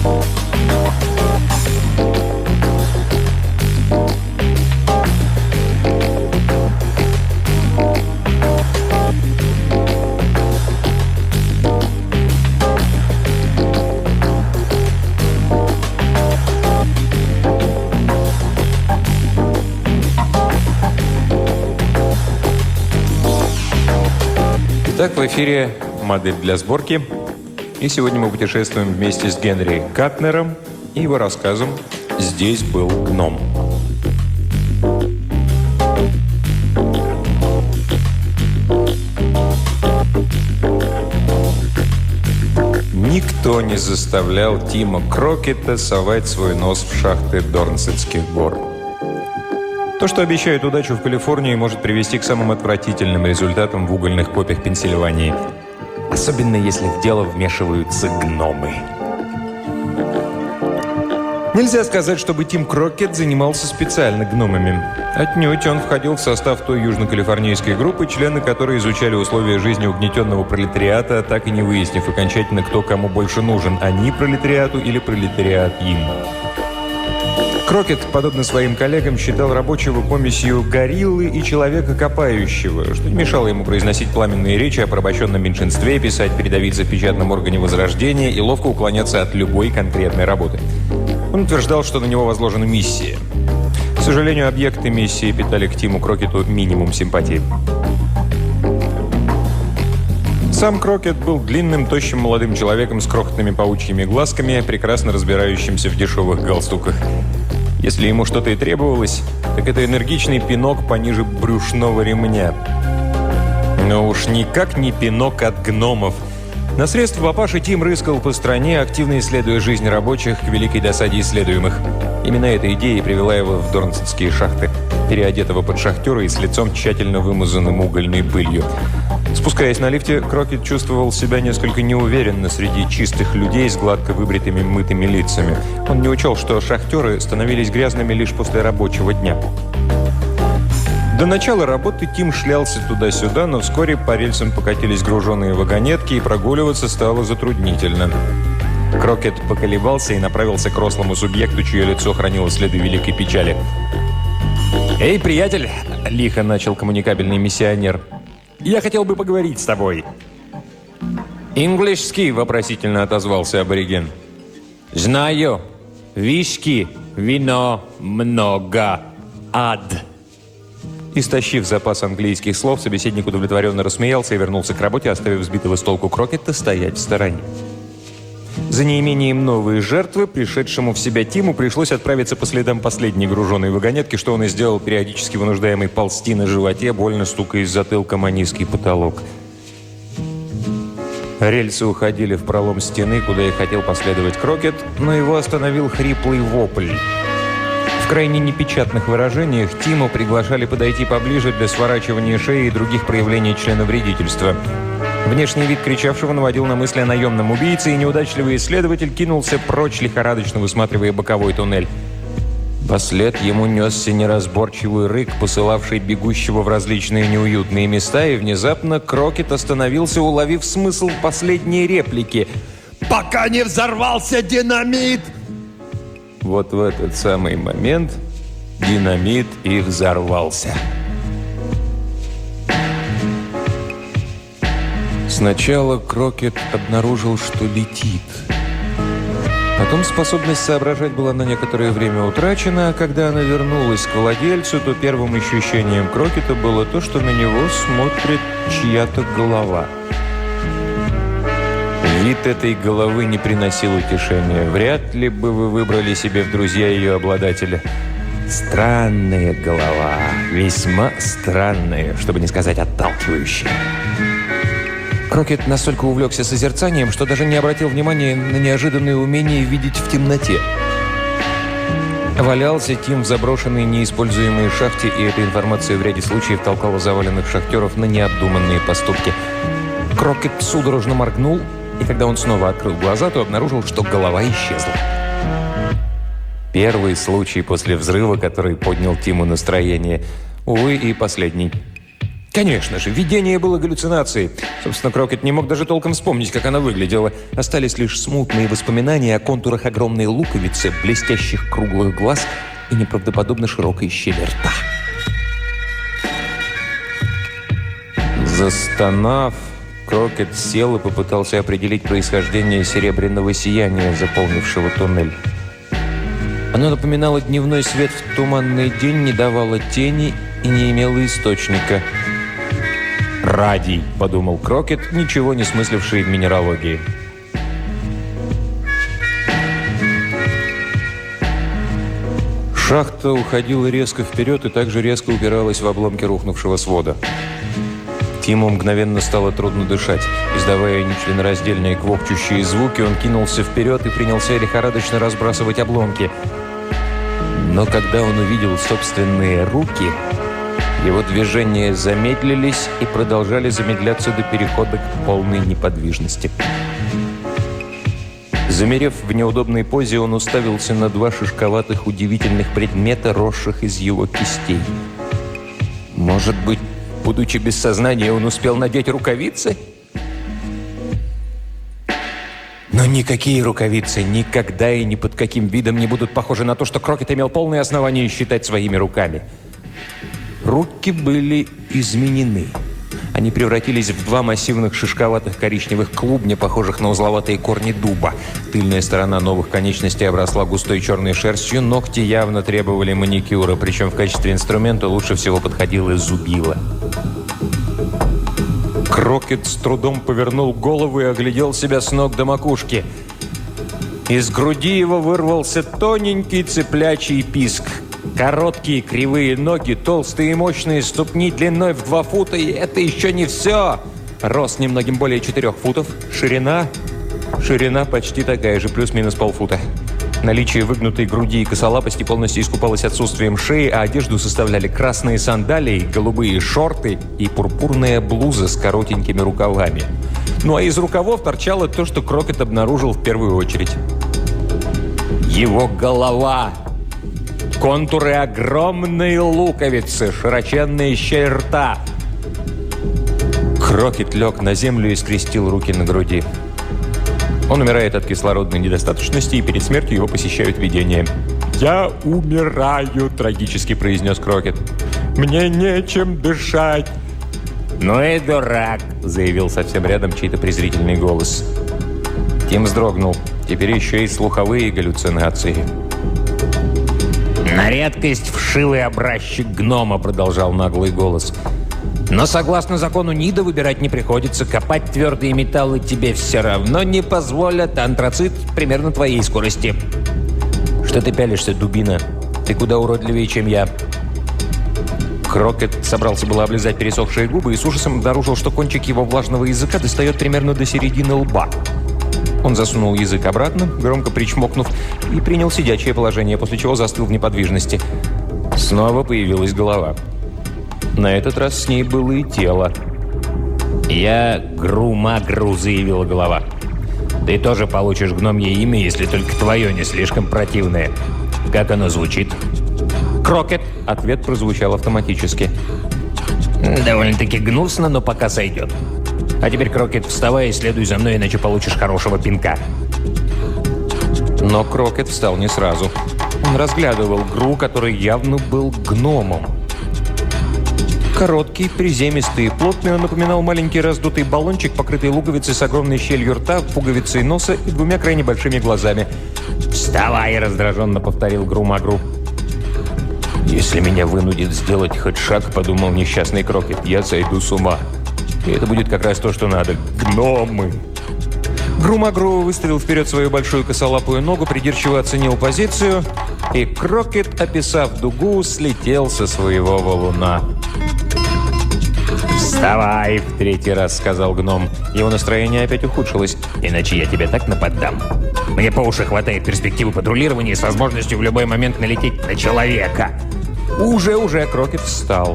Итак, в эфире «Модель для сборки». И сегодня мы путешествуем вместе с Генри Катнером и его рассказом «Здесь был гном». Никто не заставлял Тима Крокета совать свой нос в шахты Дорнсетских гор. То, что обещает удачу в Калифорнии, может привести к самым отвратительным результатам в угольных копьях Пенсильвании. Особенно, если в дело вмешиваются гномы. Нельзя сказать, чтобы Тим Крокет занимался специально гномами. Отнюдь он входил в состав той южно-калифорнийской группы, члены которой изучали условия жизни угнетенного пролетариата, так и не выяснив окончательно, кто кому больше нужен – они пролетариату или пролетариат им. Крокет, подобно своим коллегам, считал рабочего помесью гориллы и человека копающего, что не мешало ему произносить пламенные речи о порабощенном меньшинстве, писать передовицы в печатном органе Возрождения и ловко уклоняться от любой конкретной работы. Он утверждал, что на него возложена миссия. К сожалению, объекты миссии питали к Тиму Крокету минимум симпатии. Сам Крокет был длинным, тощим молодым человеком с крохотными паучьими глазками, прекрасно разбирающимся в дешевых галстуках. Если ему что-то и требовалось, так это энергичный пинок пониже брюшного ремня. Но уж никак не пинок от гномов. На средства папаши Тим рыскал по стране, активно исследуя жизнь рабочих к великой досаде исследуемых. Именно эта идея и привела его в Дорнсетские шахты, переодетого под шахтера и с лицом тщательно вымазанным угольной пылью. Спускаясь на лифте, Крокет чувствовал себя несколько неуверенно среди чистых людей с гладко выбритыми мытыми лицами. Он не учел, что шахтеры становились грязными лишь после рабочего дня. До начала работы Тим шлялся туда-сюда, но вскоре по рельсам покатились груженные вагонетки, и прогуливаться стало затруднительно. Крокет поколебался и направился к рослому субъекту, чье лицо хранило следы великой печали. «Эй, приятель!» – лихо начал коммуникабельный миссионер. «Я хотел бы поговорить с тобой». «Инглишский?» – вопросительно отозвался абориген. «Знаю. Виски, вино, много, ад». Истощив запас английских слов, собеседник удовлетворенно рассмеялся и вернулся к работе, оставив сбитого с толку Крокета стоять в стороне. За неимением новой жертвы, пришедшему в себя Тиму, пришлось отправиться по следам последней груженной вагонетки, что он и сделал, периодически вынуждаемый ползти на животе, больно стукаясь затылком о низкий потолок. Рельсы уходили в пролом стены, куда и хотел последовать Крокет, но его остановил хриплый вопль. В крайне непечатных выражениях Тиму приглашали подойти поближе для сворачивания шеи и других проявлений членовредительства. Внешний вид кричавшего наводил на мысли о наемном убийце, и неудачливый исследователь кинулся прочь, лихорадочно высматривая боковой туннель. Вслед ему несся неразборчивый рык, посылавший бегущего в различные неуютные места, и внезапно Крокет остановился, уловив смысл последней реплики. «Пока не взорвался динамит!» Вот в этот самый момент динамит и взорвался. Сначала Крокет обнаружил, что летит. Потом способность соображать была на некоторое время утрачена, а когда она вернулась к владельцу, то первым ощущением Крокета было то, что на него смотрит чья-то голова. Вид этой головы не приносил утешения. Вряд ли бы вы выбрали себе в друзья ее обладателя. Странная голова. Весьма странная, чтобы не сказать отталкивающая. Крокет настолько увлекся созерцанием, что даже не обратил внимания на неожиданное умение видеть в темноте. Валялся Тим в заброшенной неиспользуемой шахте, и эта информация в ряде случаев толкала заваленных шахтеров на необдуманные поступки. Крокет судорожно моргнул, и когда он снова открыл глаза, то обнаружил, что голова исчезла. Первый случай после взрыва, который поднял Тиму настроение. Увы, и последний. Конечно же, видение было галлюцинацией. Собственно, Крокет не мог даже толком вспомнить, как она выглядела. Остались лишь смутные воспоминания о контурах огромной луковицы, блестящих круглых глаз и неправдоподобно широкой щели рта. Застонав, Крокет сел и попытался определить происхождение серебряного сияния, заполнившего туннель. Оно напоминало дневной свет в туманный день, не давало тени и не имело источника. «Радий», — подумал Крокет, ничего не смысливший в минералогии. Шахта уходила резко вперед и также резко упиралась в обломки рухнувшего свода. Тиму мгновенно стало трудно дышать. Издавая нечленораздельные квохчущие звуки, он кинулся вперед и принялся лихорадочно разбрасывать обломки. Но когда он увидел собственные руки, его движения замедлились и продолжали замедляться до перехода к полной неподвижности. Замерев в неудобной позе, он уставился на два шишковатых удивительных предмета, росших из его кистей. Может быть, будучи без сознания, он успел надеть рукавицы? Но никакие рукавицы никогда и ни под каким видом не будут похожи на то, что Крокет имел полное основание считать своими руками. Руки были изменены. Они превратились в два массивных шишковатых коричневых клубня, похожих на узловатые корни дуба. Тыльная сторона новых конечностей обросла густой черной шерстью, ногти явно требовали маникюра, причем в качестве инструмента лучше всего подходило зубило. Крокет с трудом повернул голову и оглядел себя с ног до макушки. Из груди его вырвался тоненький цыплячий писк. Короткие кривые ноги, толстые и мощные ступни длиной в 2 фута, и это еще не все. Рост немногим более 4 футов, ширина почти такая же, плюс-минус полфута. Наличие выгнутой груди и косолапости полностью искупалось отсутствием шеи, а одежду составляли красные сандалии, голубые шорты и пурпурная блуза с коротенькими рукавами. Ну а из рукавов торчало то, что Крокет обнаружил в первую очередь. Его голова! Контуры огромной луковицы, широченная щель рта. Крокет лег на землю и скрестил руки на груди. Он умирает от кислородной недостаточности, и перед смертью его посещают видения. «Я умираю», – трагически произнес Крокет. «Мне нечем дышать». «Ну и дурак», – заявил совсем рядом чей-то презрительный голос. Тим вздрогнул. Теперь еще и слуховые галлюцинации. «На редкость вшивый образчик гнома», — продолжал наглый голос. «Но согласно закону Нида выбирать не приходится. Копать твердые металлы тебе все равно не позволят. Антрацит примерно твоей скорости». «Что ты пялишься, дубина? Ты куда уродливее, чем я». Крокет собрался было облизать пересохшие губы и с ужасом обнаружил, что кончик его влажного языка достает примерно до середины лба. Он засунул язык обратно, громко причмокнув, и принял сидячее положение, после чего застыл в неподвижности. Снова появилась голова. На этот раз с ней было и тело. «Я Гру-Магру», — заявила голова. «Ты тоже получишь гномье имя, если только твое не слишком противное. Как оно звучит?» «Крокет», — ответ прозвучал автоматически. «Довольно-таки гнусно, но пока сойдет. А теперь, Крокет, вставай и следуй за мной, иначе получишь хорошего пинка». Но Крокет встал не сразу. Он разглядывал Гру, который явно был гномом. Короткий, приземистый и плотный, он напоминал маленький раздутый баллончик, покрытый луковицей с огромной щелью рта, пуговицей носа и 2 крайне большими глазами. «Вставай!» – раздраженно повторил Гру-Магру. «Если меня вынудит сделать хоть шаг, — подумал несчастный Крокет, — я сойду с ума. И это будет как раз то, что надо. Гномы!» Гру-Магру выставил вперед свою большую косолапую ногу, придирчиво оценил позицию, и Крокет, описав дугу, слетел со своего валуна. «Вставай!» – в 3-й раз сказал гном. Его настроение опять ухудшилось. «Иначе я тебе так нападам. Мне по уши хватает перспективы патрулирования с возможностью в любой момент налететь на человека». Уже Крокет встал.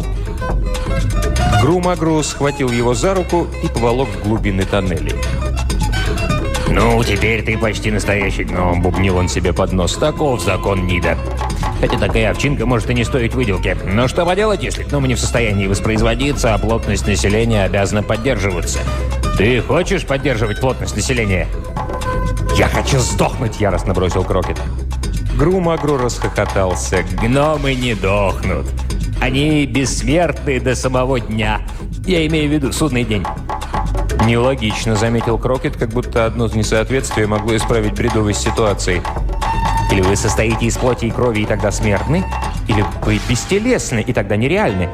Гру-Магру схватил его за руку и поволок в глубины тоннелей. «Ну, теперь ты почти настоящий гном», — бубнил он себе под нос. «Таков закон Нида. Хотя такая овчинка может и не стоить выделки. Но что поделать, если гномы не в состоянии воспроизводиться, а плотность населения обязана поддерживаться? Ты хочешь поддерживать плотность населения?» «Я хочу сдохнуть», — яростно бросил Крокет. Гру-Магру расхохотался. «Гномы не дохнут. Они бессмертны до самого дня. Я имею в виду судный день». «Нелогично», — заметил Крокет, как будто одно несоответствие могло исправить бредовость ситуации. «Или вы состоите из плоти и крови, и тогда смертны? Или вы бестелесны, и тогда нереальны?»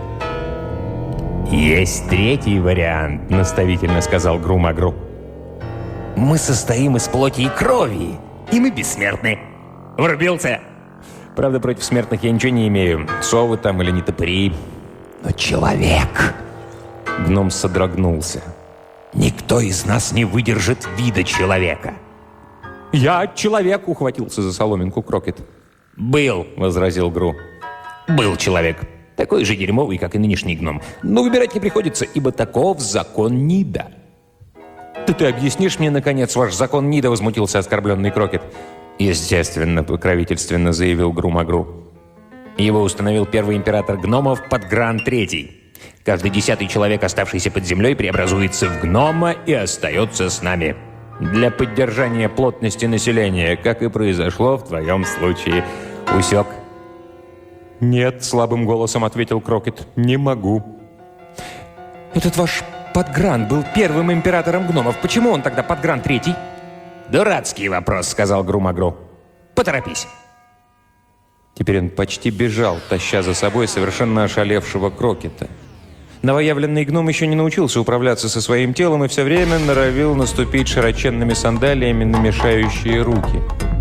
«Есть третий вариант», — наставительно сказал Гру-Магру. «Мы состоим из плоти и крови, и мы бессмертны». «Врубился?» «Правда, против смертных я ничего не имею. Совы там или нетопыри». «Но человек...» Гном содрогнулся. «Никто из нас не выдержит вида человека». «Я человек», — ухватился за соломинку Крокет. «Был», — возразил Гру. «Был человек. Такой же дерьмовый, как и нынешний гном. Но выбирать не приходится, ибо таков закон Нида». «Да ты объяснишь мне, наконец, ваш закон Нида?» — возмутился оскорбленный Крокет. «Естественно», — покровительственно заявил Гру-Магру. «Его установил первый император гномов Подгран III. Каждый 10-й человек, оставшийся под землей, преобразуется в гнома и остается с нами. Для поддержания плотности населения, как и произошло в твоем случае. Усек?» «Нет», — слабым голосом ответил Крокет, — «не могу». «Этот ваш Подгран был первым императором гномов. Почему он тогда Подгран III?» «Дурацкий вопрос», — сказал Гру-Магру. «Поторопись». Теперь он почти бежал, таща за собой совершенно ошалевшего Крокета. Новоявленный гном еще не научился управляться со своим телом и все время норовил наступить широченными сандалиями на мешающие руки.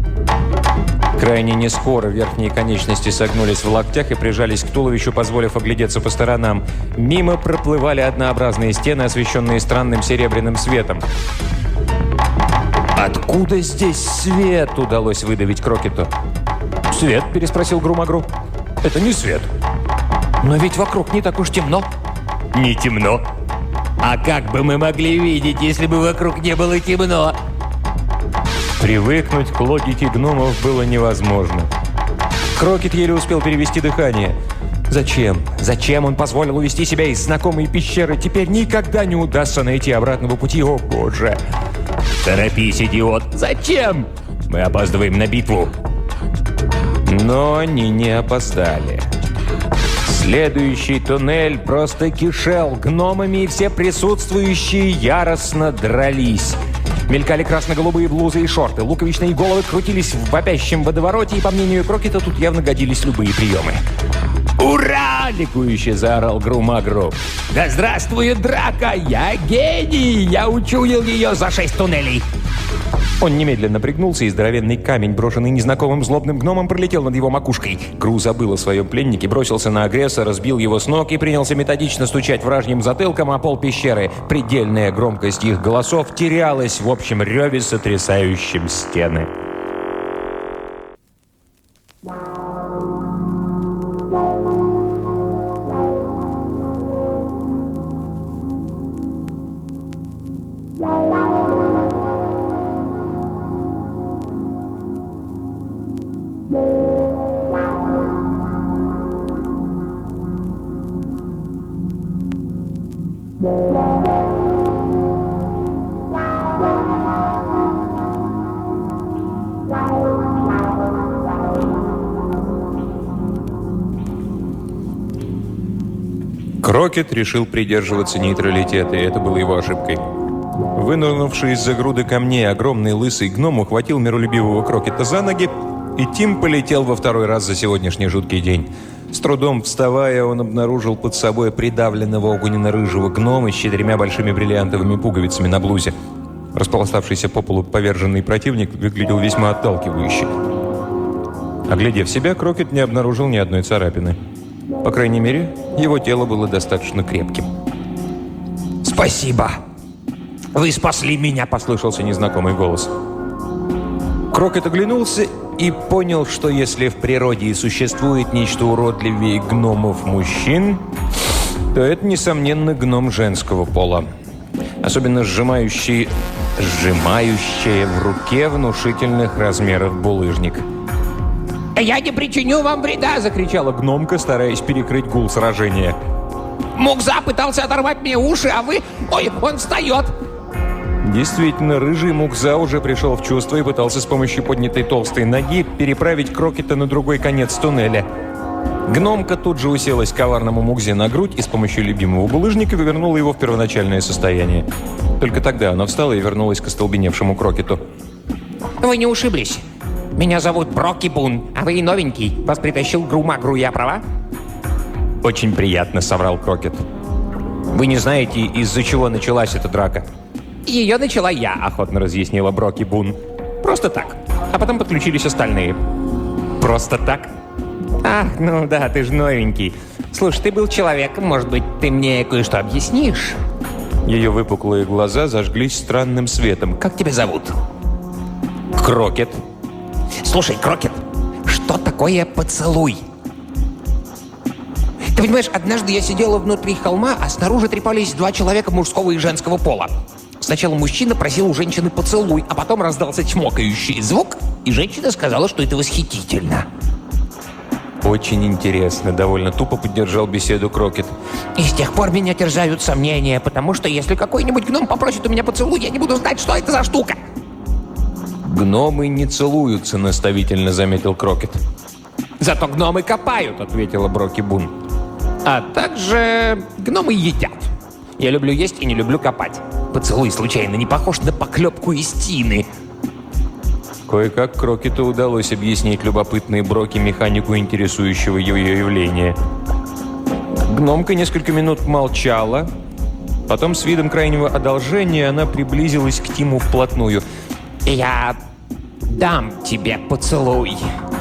Крайне нескоро верхние конечности согнулись в локтях и прижались к туловищу, позволив оглядеться по сторонам. Мимо проплывали однообразные стены, освещенные странным серебряным светом. «Откуда здесь свет?» — удалось выдавить Крокету. «Свет?» — переспросил Гру-Магру. «Это не свет». «Но ведь вокруг не так уж темно». «Не темно? А как бы мы могли видеть, если бы вокруг не было темно?» Привыкнуть к логике гномов было невозможно. Крокет еле успел перевести дыхание. Зачем? Зачем он позволил увести себя из знакомой пещеры? Теперь никогда не удастся найти обратного пути. О, Боже! «Торопись, идиот!» «Зачем? Мы опаздываем на битву!» Но они не опоздали. Следующий туннель просто кишел гномами, и все присутствующие яростно дрались. Мелькали красно-голубые блузы и шорты, луковичные головы крутились в вопящем водовороте, и, по мнению Крокета, тут явно годились любые приемы. «Ура!» — ликующе заорал Гру-Магру. «Да здравствует драка! Я гений! Я учуял ее за 6 туннелей!» Он немедленно пригнулся, и здоровенный камень, брошенный незнакомым злобным гномом, пролетел над его макушкой. Гру забыл о своем пленнике, бросился на агрессора, сбил его с ног и принялся методично стучать вражьим затылком о пол пещеры. Предельная громкость их голосов терялась в общем реве, сотрясающем стены. Крокет решил придерживаться нейтралитета, и это было его ошибкой. Вынырнувший из-за груды камней огромный лысый гном ухватил миролюбивого Крокета за ноги, и Тим полетел во второй раз за сегодняшний жуткий день. С трудом вставая, он обнаружил под собой придавленного огненно-рыжего гнома с 4 большими бриллиантовыми пуговицами на блузе. Располоставшийся по полу поверженный противник выглядел весьма отталкивающе. Оглядев себя, Крокет не обнаружил ни одной царапины. По крайней мере, его тело было достаточно крепким. «Спасибо! Вы спасли меня!» — послышался незнакомый голос. Крокет оглянулся и понял, что если в природе и существует нечто уродливее гномов-мужчин, то это, несомненно, гном женского пола. Особенно сжимающий сжимающая в руке внушительных размеров булыжник. «Я не причиню вам вреда!» — Закричала гномка, стараясь перекрыть гул сражения. Мукза пытался оторвать мне уши, а вы... Ой, он встает!» Действительно, рыжий Мукза уже пришел в чувство и пытался с помощью поднятой толстой ноги переправить Крокета на другой конец туннеля. Гномка тут же уселась коварному Мукзе на грудь и с помощью любимого булыжника вернула его в первоначальное состояние. Только тогда она встала и вернулась к остолбеневшему Крокету. «Вы не ушиблись? Меня зовут Броки Бун, а вы новенький. Вас притащил Гру-Магру, я права?» «Очень приятно», — соврал Крокет. «Вы не знаете, из-за чего началась эта драка?» «Ее начала я», — охотно разъяснила Броки Бун. «Просто так. А потом подключились остальные». «Просто так?» «Ах, ну да, ты же новенький. Слушай, ты был человеком, может быть, ты мне кое-что объяснишь?» Ее выпуклые глаза зажглись странным светом. «Как тебя зовут?» «Крокет». «Слушай, Крокет, что такое поцелуй?» «Ты понимаешь, однажды я сидела внутри холма, а снаружи трепались два человека мужского и женского пола. Сначала мужчина просил у женщины поцелуй, а потом раздался чмокающий звук, и женщина сказала, что это восхитительно». «Очень интересно», — довольно тупо поддержал беседу Крокет. «И с тех пор меня терзают сомнения, потому что если какой-нибудь гном попросит у меня поцелуй, я не буду знать, что это за штука». «Гномы не целуются», — наставительно заметил Крокет. «Зато гномы копают», — ответила Броки Бун. «А также гномы едят. Я люблю есть и не люблю копать. Поцелуй случайно не похож на поклепку из тины». Кое-как Крокету удалось объяснить любопытной Броки механику интересующего ее явления. Гномка несколько минут молчала. Потом с видом крайнего одолжения она приблизилась к Тиму вплотную. «Я дам тебе поцелуй».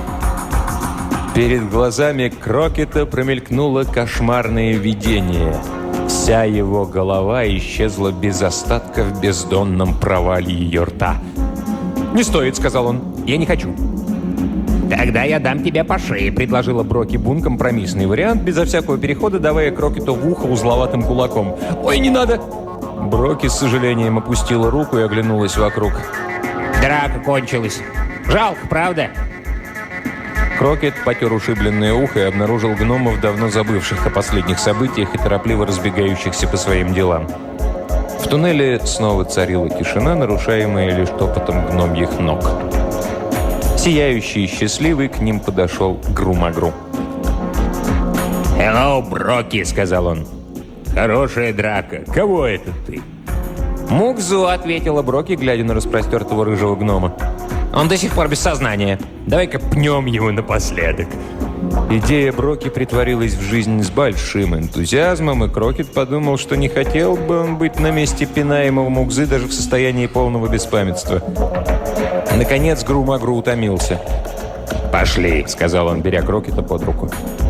Перед глазами Крокета промелькнуло кошмарное видение. Вся его голова исчезла без остатка в бездонном провале ее рта. «Не стоит», — сказал он. «Я не хочу». «Тогда я дам тебе по шее», — предложила Броки Бун компромиссный вариант, безо всякого перехода, давая Крокету в ухо узловатым кулаком. «Ой, не надо!» Броки с сожалением опустила руку и оглянулась вокруг. «Драка кончилась. Жалко, правда?» Крокет потер ушибленное ухо и обнаружил гномов, давно забывших о последних событиях и торопливо разбегающихся по своим делам. В туннеле снова царила тишина, нарушаемая лишь топотом гномьих ног. Сияющий и счастливый к ним подошел Гру-Магру. «Hello, Броки», — сказал он. «Хорошая драка. Кого это ты?» «Мукзу», — ответила Броки, глядя на распростертого рыжего гнома. «Он до сих пор без сознания. Давай-ка пнем его напоследок». Идея Броки притворилась в жизнь с большим энтузиазмом, и Крокет подумал, что не хотел бы он быть на месте пинаемого Мукзы даже в состоянии полного беспамятства. Наконец Гру-Магру утомился. «Пошли», — сказал он, беря Крокета под руку.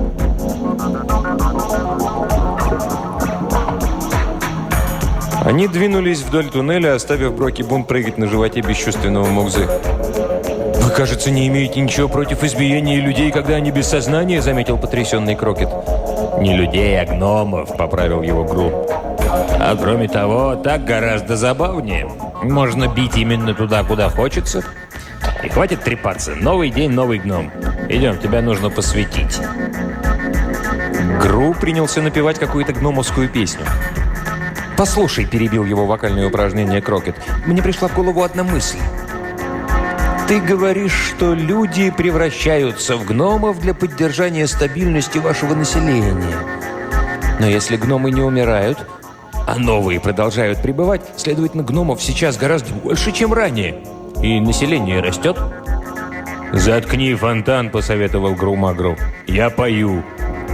Они двинулись вдоль туннеля, оставив Броки Бун прыгать на животе бесчувственного Мукзы. «Вы, кажется, не имеете ничего против избиения людей, когда они без сознания», — заметил потрясенный Крокет. «Не людей, а гномов», — поправил его Гру. «А кроме того, так гораздо забавнее. Можно бить именно туда, куда хочется. И хватит трепаться. Новый день, новый гном. Идем, тебя нужно посвятить». Гру принялся напевать какую-то гномовскую песню. «Послушай», — перебил его вокальное упражнение Крокет, — «мне пришла в голову одна мысль. Ты говоришь, что люди превращаются в гномов для поддержания стабильности вашего населения. Но если гномы не умирают, а новые продолжают пребывать, следовательно, гномов сейчас гораздо больше, чем ранее. И население растет». «Заткни фонтан», — посоветовал Гру-Магру. «Я пою».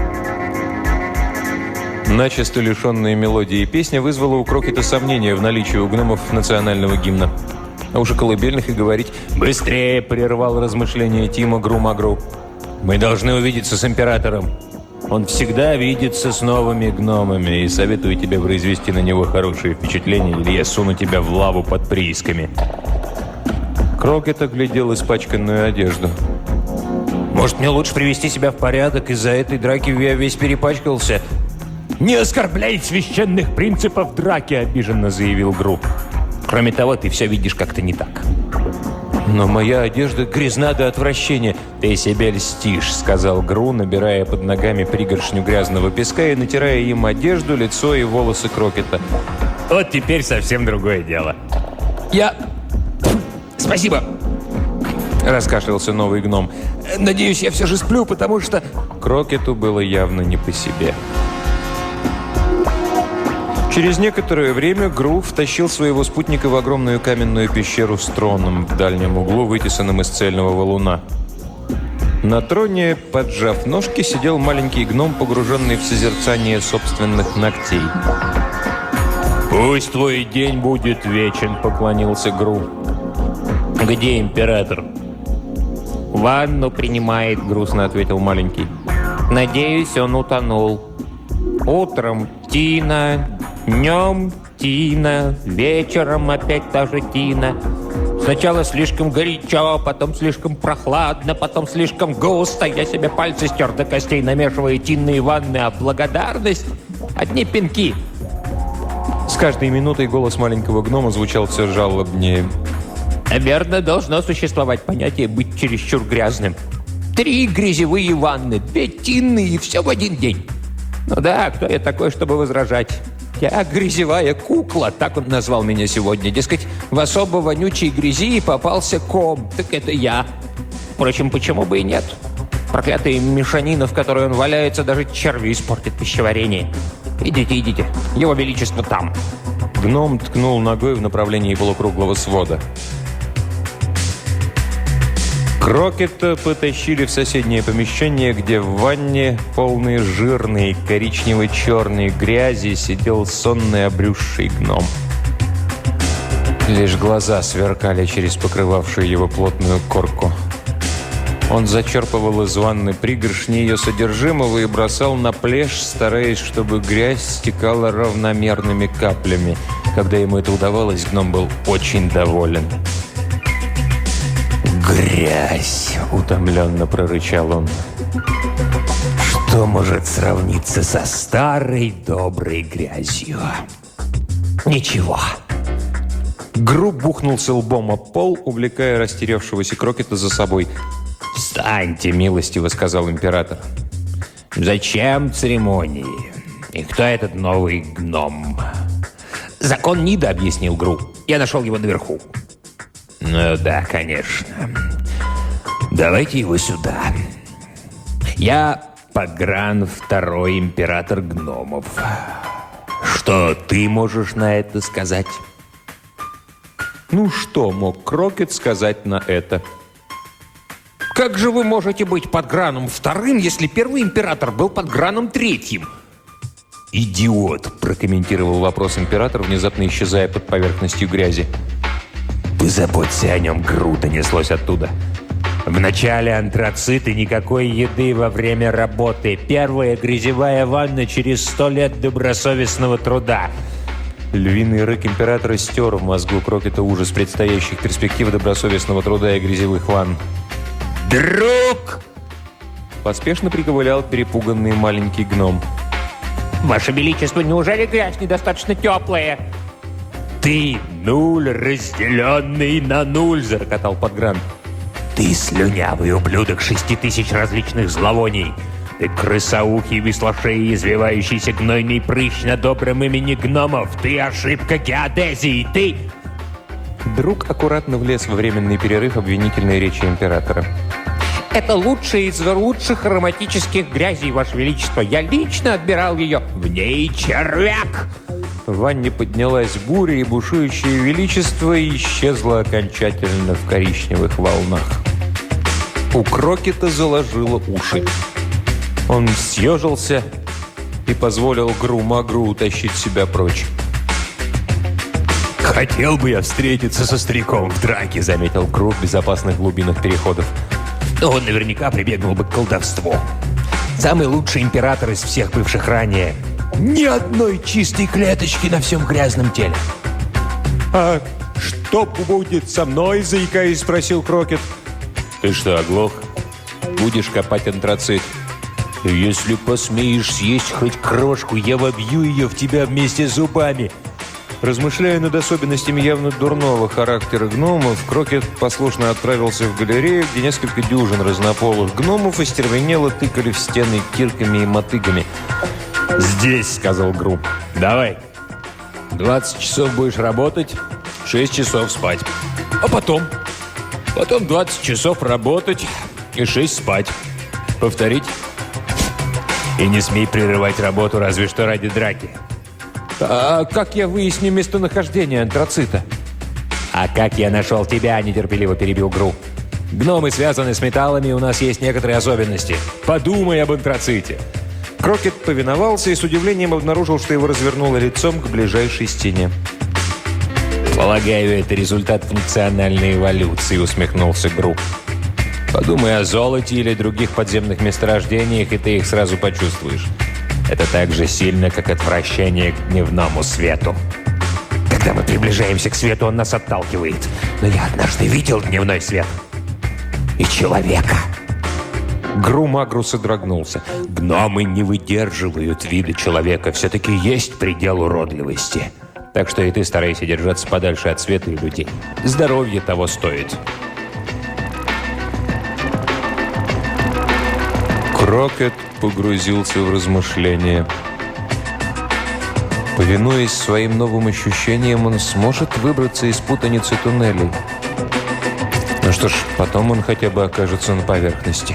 Начисто лишенная мелодии песня вызвала у Крокета сомнения в наличии у гномов национального гимна. А уж о колыбельных и говорить. «Быстрее!» — прервал размышления Тима Гру-Магру. «Мы должны увидеться с императором. Он всегда видится с новыми гномами, и советую тебе произвести на него хорошее впечатление, или я суну тебя в лаву под приисками». Крокет оглядел испачканную одежду. «Может, мне лучше привести себя в порядок? Из-за этой драки я весь перепачкался». «Не оскорбляй священных принципов драки!» — обиженно заявил Гру. Кроме того, ты все видишь как-то не так. «Но моя одежда грязна до отвращения». «Ты себе льстишь», — сказал Гру, набирая под ногами пригоршню грязного песка и натирая им одежду, лицо и волосы Крокета. «Вот теперь совсем другое дело». «Спасибо», — раскашлялся новый гном. «Надеюсь, я все же сплю, потому что...» Крокету было явно не по себе. Через некоторое время Гру втащил своего спутника в огромную каменную пещеру с троном в дальнем углу, вытесанном из цельного валуна. На троне, поджав ножки, сидел маленький гном, погруженный в созерцание собственных ногтей. «Пусть твой день будет вечен», — поклонился Гру. «Где император?» «Ванну принимает», — грустно ответил маленький. «Надеюсь, он утонул. Утром Тина, днем Тина, вечером опять та же Тина. Сначала слишком горячо, потом слишком прохладно, потом слишком густо. Я себе пальцы стер до костей, намешивая тинные ванны, а благодарность — одни пинки». С каждой минутой голос маленького гнома звучал все жалобнее. Наверное, должно существовать понятие «быть чересчур грязным». 3 грязевые ванны, 2 тинные, и все в один день. Ну да, кто я такой, чтобы возражать? Я грязевая кукла, так он назвал меня сегодня. Дескать, в особо вонючей грязи попался ком. Так это я. Впрочем, почему бы и нет? Проклятая мешанина, в которой он валяется, даже черви испортит пищеварение. Идите, идите. Его Величество там. Гном ткнул ногой в направлении полукруглого свода. Крокета потащили в соседнее помещение, где в ванне, полной жирной коричнево-черной грязи, сидел сонный обрюзший гном. Лишь глаза сверкали через покрывавшую его плотную корку. Он зачерпывал из ванны пригоршни ее содержимого и бросал на плешь, стараясь, чтобы грязь стекала равномерными каплями. Когда ему это удавалось, гном был очень доволен. «Грязь!» — утомленно прорычал он. «Что может сравниться со старой доброй грязью? Ничего». Гру бухнулся лбом об пол, увлекая растерявшегося Крокета за собой. «Встаньте, милостиво», — сказал император. «Зачем церемонии? И кто этот новый гном?» «Закон Нида», — объяснил Гру. «Я нашел его наверху». «Ну да, конечно. Давайте его сюда. Я Погран, второй император гномов. Что ты можешь на это сказать?» Ну что мог Крокет сказать на это? «Как же вы можете быть Подграном вторым, если первый император был Подграном третьим?» «Идиот!» – прокомментировал вопрос император, внезапно исчезая под поверхностью грязи. «Позаботься о нем, Гру», — донеслось оттуда. «В начале антрациты, никакой еды во время работы. Первая грязевая ванна через 100 лет добросовестного труда». Львиный рык императора стер в мозгу Крокета ужас предстоящих перспектив добросовестного труда и грязевых ванн. «Друг!» — поспешно приковылял перепуганный маленький гном. «Ваше Величество, неужели грязь недостаточно теплая?» «Ты нуль, разделенный на нуль!» — зарокотал Подгран. «Ты слюнявый ублюдок 6000 различных зловоний! Ты крысоухий, веслошеий, извивающийся гнойный прыщ на добром имени гномов! Ты ошибка геодезии! Ты...» Друг аккуратно влез во временный перерыв обвинительной речи императора. «Это лучшая из лучших ароматических грязей, Ваше Величество! Я лично отбирал ее! В ней червяк!» В ванне поднялась буря, и бушующее величество исчезло окончательно в коричневых волнах. У Крокета заложило уши. Он съежился и позволил Гру-Магру утащить себя прочь. «Хотел бы я встретиться со стариком в драке», — заметил Гру в безопасных глубинах переходов. «Но он наверняка прибегнул бы к колдовству. Самый лучший император из всех бывших ранее. Ни одной чистой клеточки на всем грязном теле». «А что будет со мной?» – заикаясь, спросил Крокет. «Ты что, оглох? Будешь копать антрацит? Если посмеешь съесть хоть крошку, я вобью ее в тебя вместе с зубами». Размышляя над особенностями явно дурного характера гномов, Крокет послушно отправился в галерею, где несколько дюжин разнополых гномов остервенело тыкали в стены кирками и мотыгами. «Здесь», — сказал Гру. «Давай. 20 часов будешь работать, 6 часов спать. А потом? Потом 20 часов работать и 6 спать. Повторить? И не смей прерывать работу, разве что ради драки». «А как я выясню местонахождение антрацита?» «А как я нашел тебя?» – нетерпеливо перебил Гру. «Гномы связаны с металлами, у нас есть некоторые особенности. Подумай об антраците». Крокет повиновался и с удивлением обнаружил, что его развернуло лицом к ближайшей стене. «Полагаю, это результат функциональной эволюции», – усмехнулся Гру. «Подумай о золоте или других подземных месторождениях, и ты их сразу почувствуешь. Это так же сильно, как отвращение к дневному свету. Когда мы приближаемся к свету, он нас отталкивает. Но я однажды видел дневной свет. И человека». Гру-магру содрогнулся. «Гномы не выдерживают вида человека. Все-таки есть предел уродливости. Так что и ты старайся держаться подальше от света и людей. Здоровье того стоит». Крокет погрузился в размышления. Повинуясь своим новым ощущениям, он сможет выбраться из путаницы туннелей. Ну что ж, потом он хотя бы окажется на поверхности.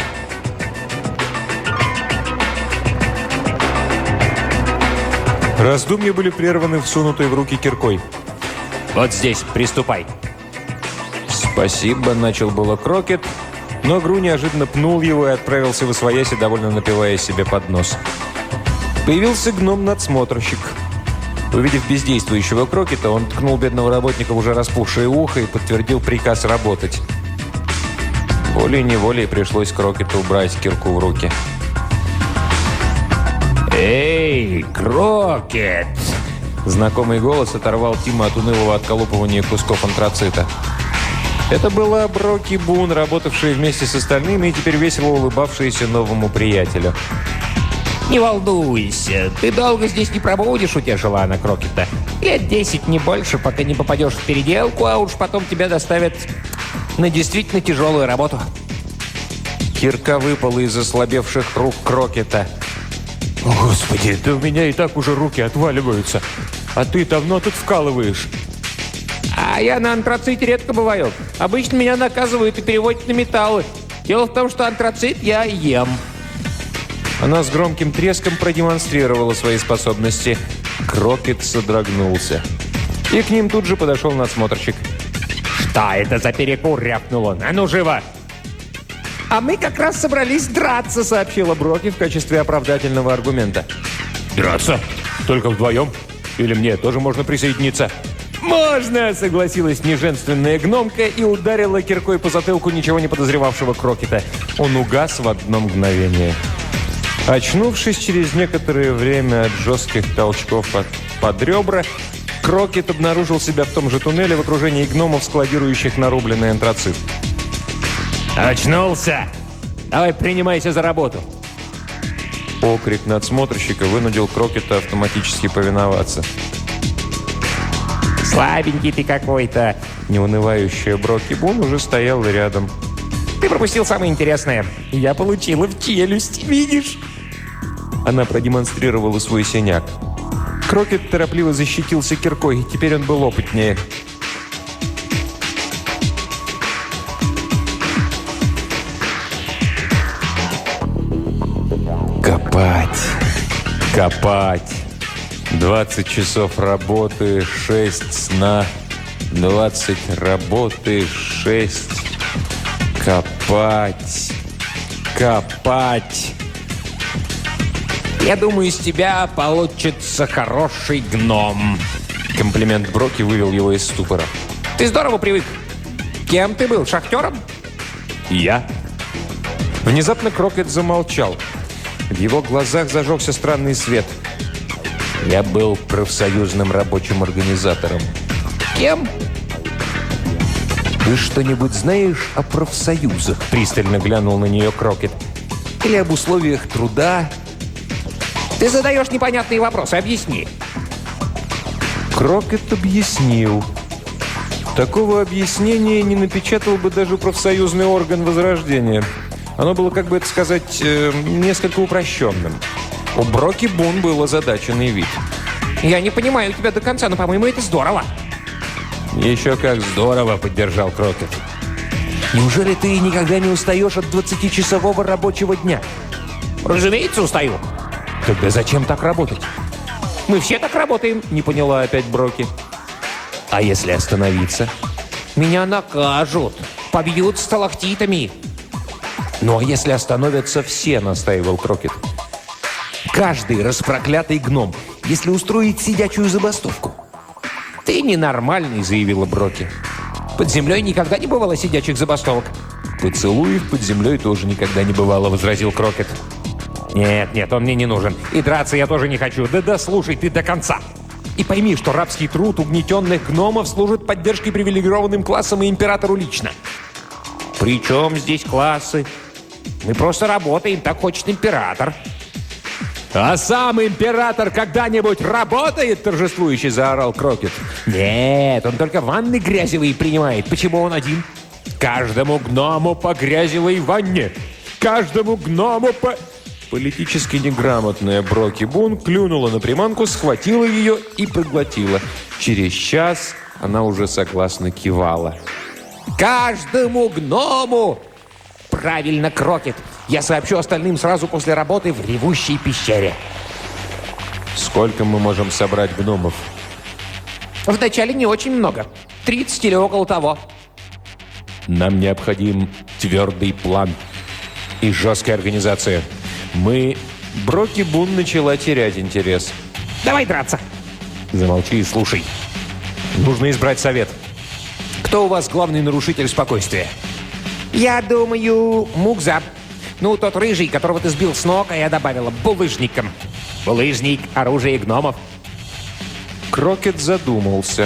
Раздумья были прерваны всунутой в руки киркой. «Вот здесь, приступай». «Спасибо», — начал было Крокет, но Гру неожиданно пнул его и отправился восвояси, довольно напивая себе под нос. Появился гном-надсмотрщик. Увидев бездействующего Крокета, он ткнул бедного работника в уже распухшее ухо и подтвердил приказ работать. Волей-неволей пришлось Крокету убрать кирку в руки. «Эй, Крокет!» Знакомый голос оторвал Тима от унылого отколупывания кусков антрацита. Это была Броки Бун, работавшая вместе с остальными и теперь весело улыбавшаяся новому приятелю. «Не волнуйся, ты долго здесь не пробудешь», — утешила она Крокета. «Лет 10, не больше, пока не попадешь в переделку, а уж потом тебя доставят на действительно тяжелую работу». Кирка выпала из ослабевших рук Крокета. «О, Господи, да у меня и так уже руки отваливаются, а ты давно тут вкалываешь». «А я на антраците редко бываю. Обычно меня наказывают и переводят на металлы. Дело в том, что антрацит я ем». Она с громким треском продемонстрировала свои способности. Крокет содрогнулся. И к ним тут же подошел надсмотрщик. «Что это за перекур?» — рявкнул он. «А ну, живо!» «А мы как раз собрались драться», — сообщила Броки в качестве оправдательного аргумента. «Драться? Только вдвоем? Или мне тоже можно присоединиться?» «Можно!» — согласилась неженственная гномка и ударила киркой по затылку ничего не подозревавшего Крокета. Он угас в одно мгновение. Очнувшись через некоторое время от жестких толчков под ребра, Крокет обнаружил себя в том же туннеле в окружении гномов, складирующих нарубленный антрацит. «Очнулся! Давай принимайся за работу!» Окрик надсмотрщика вынудил Крокета автоматически повиноваться. «Слабенький ты какой-то!» Неунывающая Броки Бун уже стояла рядом. «Ты пропустил самое интересное. Я получила в челюсть, видишь?» Она продемонстрировала свой синяк. Крокет торопливо защитился киркой, теперь он был опытнее. Копать. 20 часов работы, 6 сна. 20 работы, 6. Копать. «Я думаю, из тебя получится хороший гном». Комплимент Броки вывел его из ступора. «Ты здорово привык. Кем ты был, шахтером?» «Я?» Внезапно Крокет замолчал. В его глазах зажегся странный свет. «Я был профсоюзным рабочим организатором». «Кем?» «Ты что-нибудь знаешь о профсоюзах?» Пристально глянул на нее Крокет. «Или об условиях труда?» «Ты задаешь непонятные вопросы, объясни». Крокет объяснил. Такого объяснения не напечатал бы даже профсоюзный орган Возрождения. Оно было, как бы это сказать, несколько упрощенным. У Броки Бун был озадаченный вид. Я не понимаю тебя до конца, но, по-моему, это здорово. «Еще как здорово», — поддержал Крокет. Неужели ты никогда не устаешь от 20-часового рабочего дня? Разумеется, устаю. Тогда зачем так работать? Мы все так работаем. Не поняла опять Броки. А если остановиться? Меня накажут. Побьют сталактитами. Ну а если остановятся все, настаивал Крокет. Каждый распроклятый гном, если устроить сидячую забастовку. Ты ненормальный, заявила Броки. Под землей никогда не бывало сидячих забастовок. «Поцелуев под землей тоже никогда не бывало», — возразил Крокет. Нет, он мне не нужен. И драться я тоже не хочу. Да слушай ты до конца. И пойми, что рабский труд угнетенных гномов служит поддержкой привилегированным классам и императору лично. При чем здесь классы? Мы просто работаем, так хочет император. «А сам император когда-нибудь работает?» — торжествующе заорал Крокет. Нет, он только ванны грязевые принимает. Почему он один? «Каждому гному по грязевой ванне! Каждому гному по...» Политически неграмотная Броки Бун клюнула на приманку, схватила ее и проглотила. Через час она уже согласно кивала. Каждому гному! Правильно, Крокет. Я сообщу остальным сразу после работы в ревущей пещере. «Сколько мы можем собрать гномов?» Вначале не очень много. 30 или около того. «Нам необходим твердый план и жесткая организация. Мы...» Броки Бун начала терять интерес. Давай драться. «Замолчи и слушай. Нужно избрать совет. Кто у вас главный нарушитель спокойствия? Я думаю, Мукза. Ну, тот рыжий, которого ты сбил с ног, а я добавила булыжником. Булыжник — оружие гномов. Крокет задумался.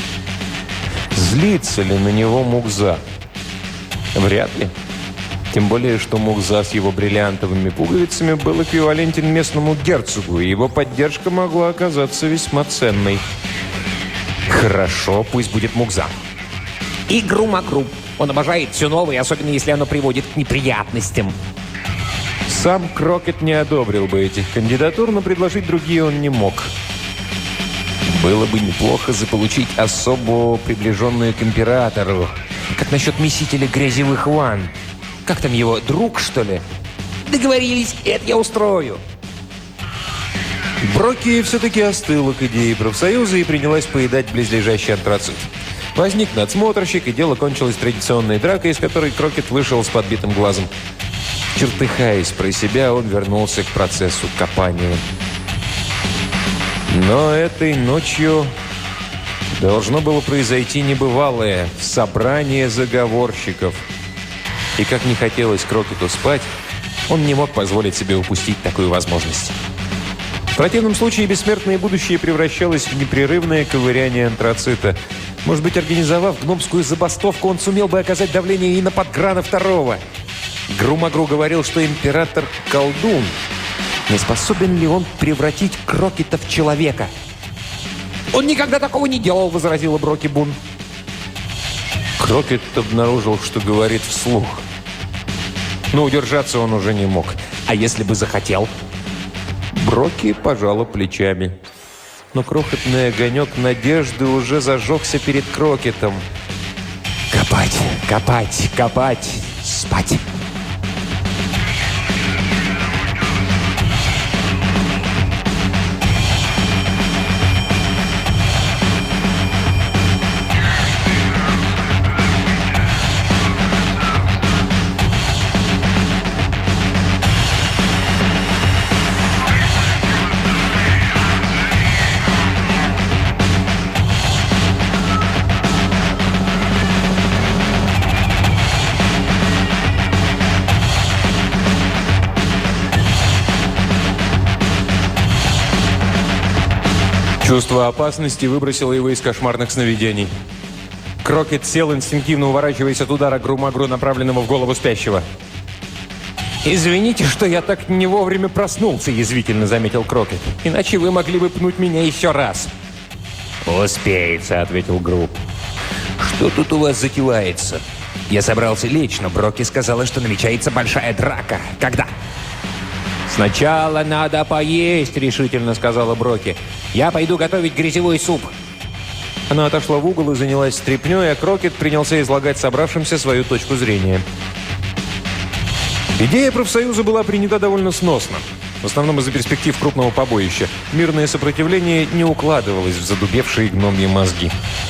Злится ли на него Мукза? Вряд ли. Тем более, что Мукза с его бриллиантовыми пуговицами был эквивалентен местному герцогу, и его поддержка могла оказаться весьма ценной. Хорошо, пусть будет Мукза. И Грумакруб. Он обожает все новое, особенно если оно приводит к неприятностям. Сам Крокет не одобрил бы этих кандидатур, но предложить другие он не мог. Было бы неплохо заполучить особо приближенную к императору. Как насчет месителя грязевых ванн? Как там его, друг, что ли? Договорились, это я устрою. Броки все-таки остыла к идее профсоюза и принялась поедать близлежащий антрацит. Возник надсмотрщик, и дело кончилось традиционной дракой, из которой Крокет вышел с подбитым глазом. Чертыхаясь про себя, он вернулся к процессу копания. Но этой ночью должно было произойти небывалое – собрание заговорщиков. И как не хотелось Крокету спать, он не мог позволить себе упустить такую возможность. В противном случае бессмертное будущее превращалось в непрерывное ковыряние антрацита. Может быть, организовав гномскую забастовку, он сумел бы оказать давление и на Подграна II. Грумагру говорил, что император – колдун. Не способен ли он превратить Крокета в человека? Он никогда такого не делал, возразила Броки Бун. Крокет обнаружил, что говорит вслух. Но удержаться он уже не мог. А если бы захотел? Броки пожала плечами. Но крохотный огонек надежды уже зажегся перед Крокетом. Копать, копать, копать, спать. Чувство опасности выбросило его из кошмарных сновидений. Крокет сел, инстинктивно уворачиваясь от удара Грумагру, направленного в голову спящего. «Извините, что я так не вовремя проснулся», — язвительно заметил Крокет. «Иначе вы могли бы пнуть меня еще раз». «Успеется», — ответил Гру. «Что тут у вас затевается?» «Я собрался лечь, но Броки сказала, что намечается большая драка. Когда?» «Сначала надо поесть», — решительно сказала Броки. «Я пойду готовить грязевой суп». Она отошла в угол и занялась стряпнёй, а Крокет принялся излагать собравшимся свою точку зрения. Идея профсоюза была принята довольно сносно. В основном из-за перспектив крупного побоища. Мирное сопротивление не укладывалось в задубевшие гномьи мозги.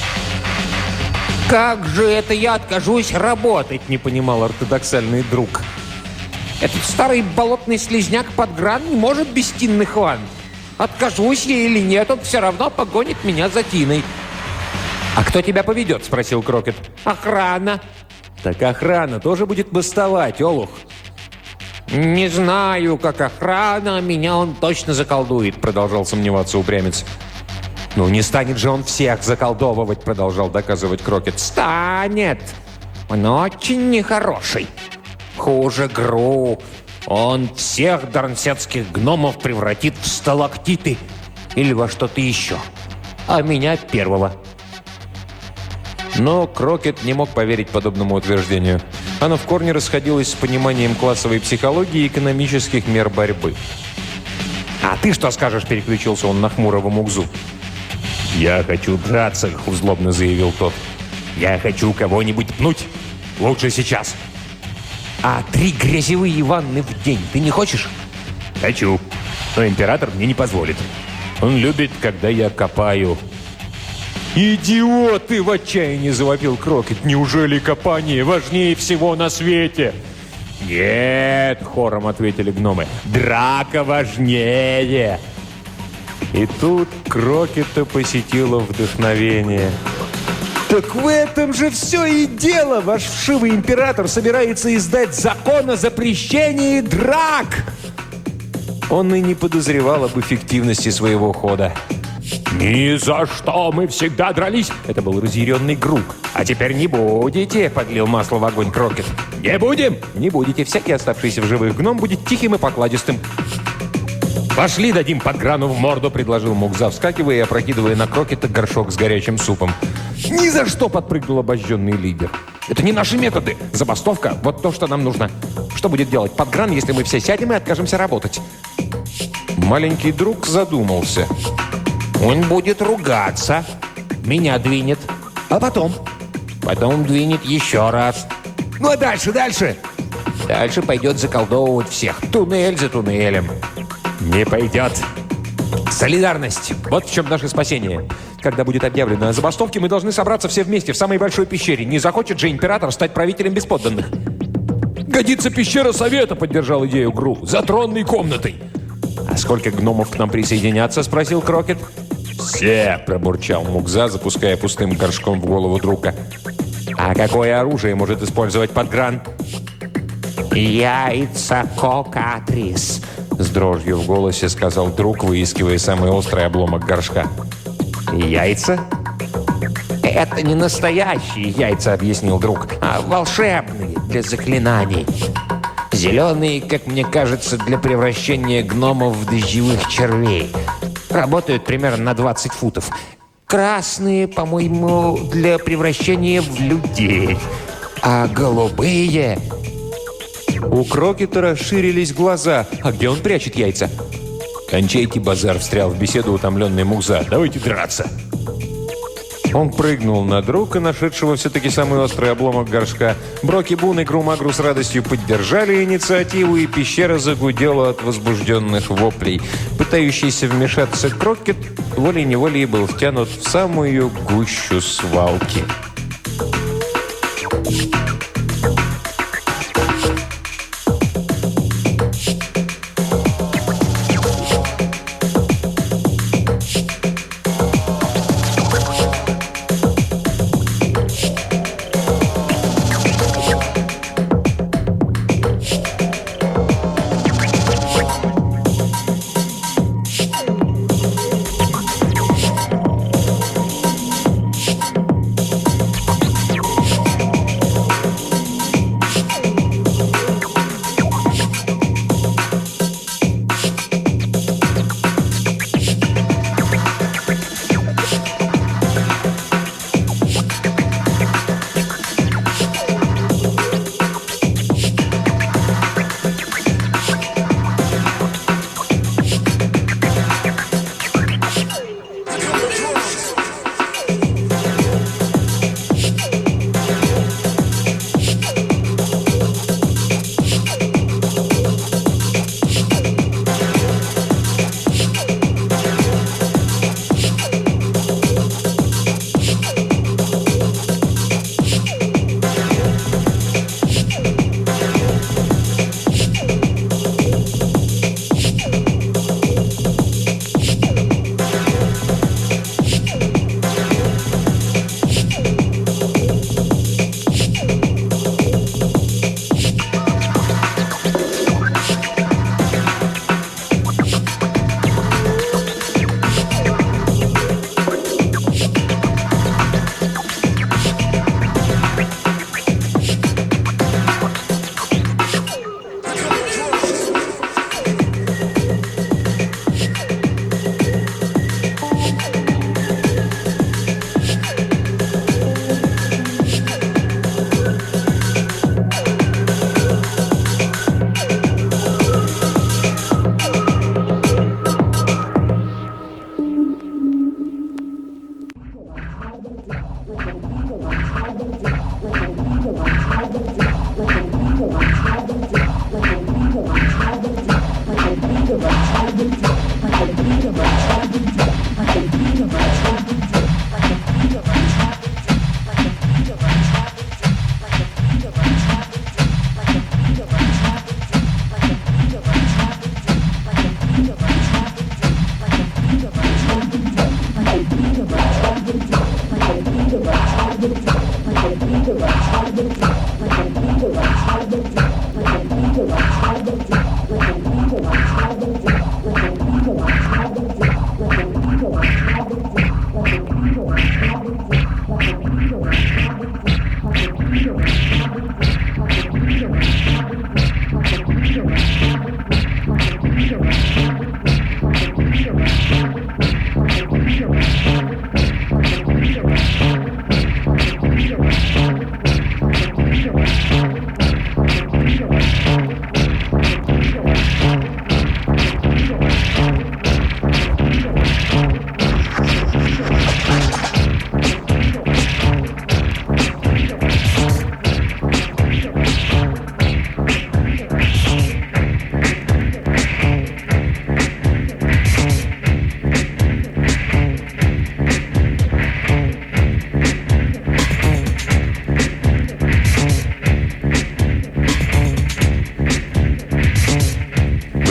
«Как же это я откажусь работать?» Не понимал ортодоксальный друг. «Этот старый болотный слизняк Подгран не может без Тинных ванн. Откажусь я или нет, он все равно погонит меня за Тиной». «А кто тебя поведет?» – спросил Крокет. «Охрана». «Так охрана тоже будет бастовать, олух». «Не знаю, как охрана, меня он точно заколдует», — Продолжал сомневаться упрямец. «Ну не станет же он всех заколдовывать», — продолжал доказывать Крокет. «Станет. Он очень нехороший. Хуже Гру. Он всех дарнсетских гномов превратит в сталактиты или во что-то еще. А меня первого». Но Крокет не мог поверить подобному утверждению. Оно в корне расходилось с пониманием классовой психологии и экономических мер борьбы. «А ты что скажешь?» — переключился он на хмурого Мугзу. «Я хочу драться», — злобно заявил тот. «Я хочу кого-нибудь пнуть. Лучше сейчас». «А 3 грязевые ванны в день ты не хочешь?» «Хочу. Но император мне не позволит. Он любит, когда я копаю». «Идиоты!» – в отчаянии завопил Крокет. «Неужели копание важнее всего на свете?» «Нет», — хором ответили гномы, — «драка важнее». И тут Крокета посетило вдохновение. «Так в этом же все и дело! Ваш вшивый император собирается издать закон о запрещении драк!» Он и не подозревал об эффективности своего хода. «Ни за что! Мы всегда дрались!» Это был разъяренный Грук. «А теперь не будете!» — подлил масло в огонь Крокет. «Не будем!» «Не будете. Всякий оставшийся в живых гном будет тихим и покладистым». «Пошли дадим Подграну в морду!» — предложил Мугза, вскакивая и опрокидывая на Крокета горшок с горячим супом. «Ни за что!» — подпрыгнул обожженный лидер. «Это не наши методы. Забастовка — вот то, что нам нужно. Что будет делать Подгран, если мы все сядем и откажемся работать?» Маленький друг задумался. «Он будет ругаться, меня двинет, «А потом?» потом двинет еще раз. «Ну а дальше, дальше?» Дальше пойдет заколдовывать всех, туннель за туннелем». «Не пойдет!» «Солидарность! Вот в чем наше спасение. Когда будет объявлено о забастовке, мы должны собраться все вместе в самой большой пещере. Не захочет же император стать правителем без подданных». «Годится пещера совета!» — поддержал идею Гру. «За тронной комнатой!» «А сколько гномов к нам присоединятся?» — спросил Крокет. «Все!» — пробурчал Мугза, запуская пустым горшком в голову друга. «А какое оружие может использовать Подгран?» «Яйца кокатрис», — с дрожью в голосе сказал друг, выискивая самый острый обломок горшка. «Яйца?» «Это не настоящие яйца», — объяснил друг, «а волшебные для заклинаний. Зеленые, как мне кажется, для превращения гномов в дождевых червей. Работают примерно на 20 футов. Красные, по-моему, для превращения в людей. А голубые...» У Крокета расширились глаза. «А где он прячет яйца?» «Кончайте базар», — встрял в беседу утомленный Мугза. «Давайте драться». Он прыгнул на друга, нашедшего все-таки самый острый обломок горшка. Броки, Бун и Грумагру с радостью поддержали инициативу, и пещера загудела от возбужденных воплей. Пытающийся вмешаться Крокет волей-неволей был втянут в самую гущу свалки.